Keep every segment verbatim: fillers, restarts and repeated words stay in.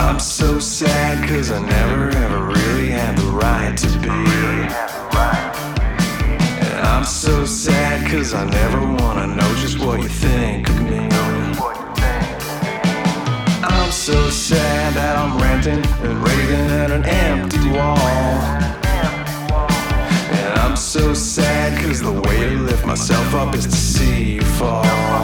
I'm so sad cause I never ever really had the right to be. And I'm so sad cause I never wanna know just what you think of me. I'm so sad that I'm ranting and raving at an empty wall. And I'm so sad cause the way to lift myself up is to see you fall.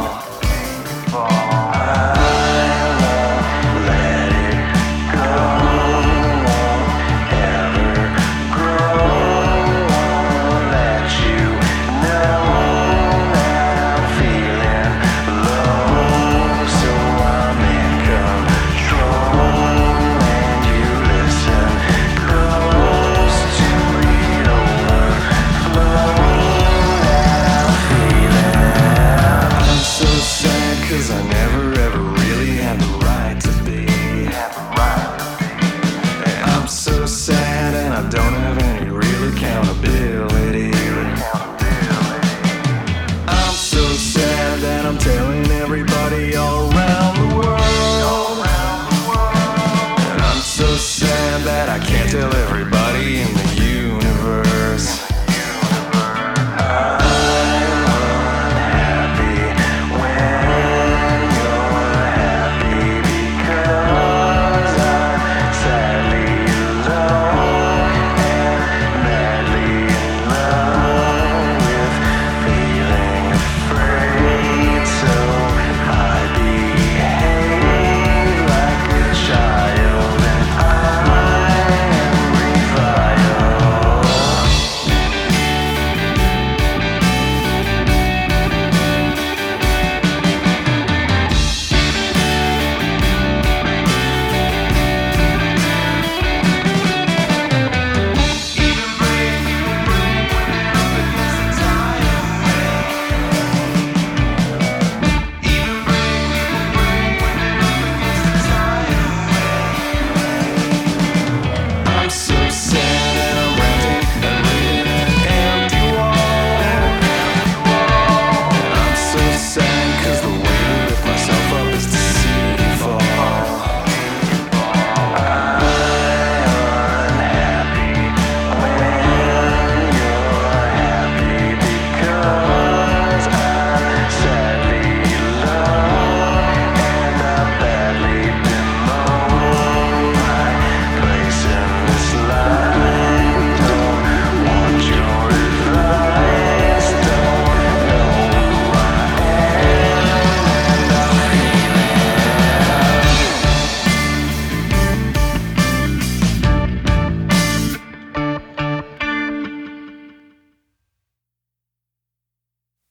Cause I never ever really had the right to be. And I'm so sad and I don't have any real accountability. I'm so sad that I'm telling everybody all around the world. And I'm so sad that I can't tell everybody in the